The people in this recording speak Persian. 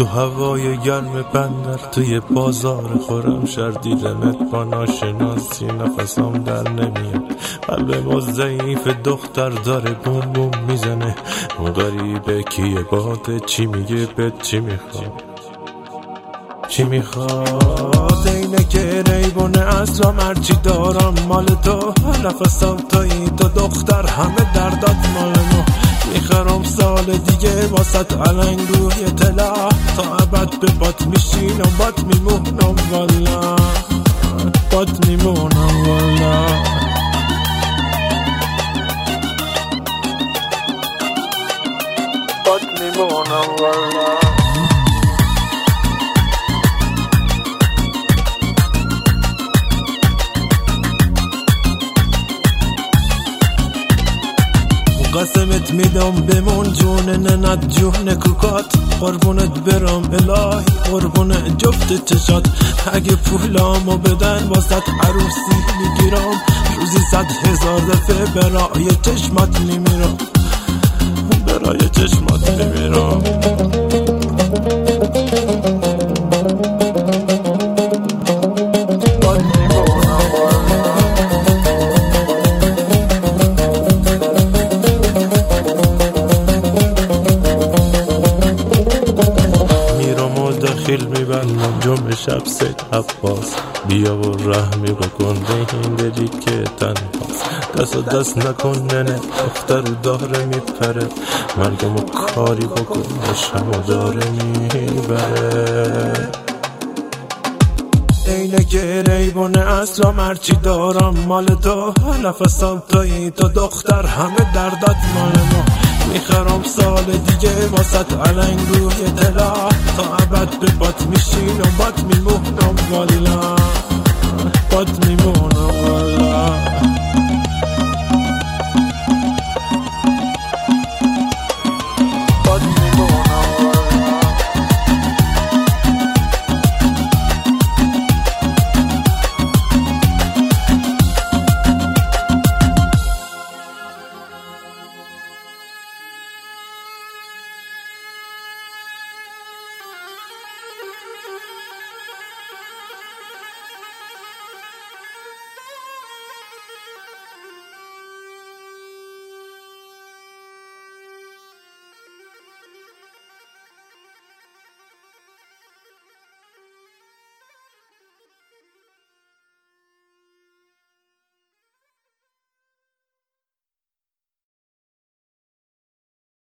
تو هوای گرم بندر توی بازار خورم شر دیدمت با ناشناسی نفسم در نمیاد. قلب ما ضعیف دختر داره بوم بوم میزنه. اون غریبه کیه باده چی میگه بهت چی میخواد چی میخواد. اینه که ریبونه اصلا هرچی دارم مال تو. نفسم تویی تو دختر همه دردات مال ما. میخرم سال دیگه واسط علنگ روی طلا. تا ابد به بات میشینم بات میمونم والا. بات میمونم والا. بات میمونم والا. قسمت میدم بمون جون ننت جون کوکات. قربونت برم الهی قربون جفت چشات. اگه پولامو بدن واسط عروسی میگیرم. روزی 100,000 دفعه برای چشمات میمیرم. برای چشمات میمیرم. خیل میبندم جمعه شب سید عباس. بیا و رحمی بکن به این دلی که تنهاست. دست و دست نکن ننه دختر داره میپره. مرگمو کاری بکن عشقمو داره میبره. اینه که ریبونه اصلا هرچی دارم مال تو. نفسم تویی تو دختر همه دردات مال ما. میخرم سال دیگه واسط علنگ روی طلا. تا ابد به بات میشینم بات میمونم والا. بات میمونم.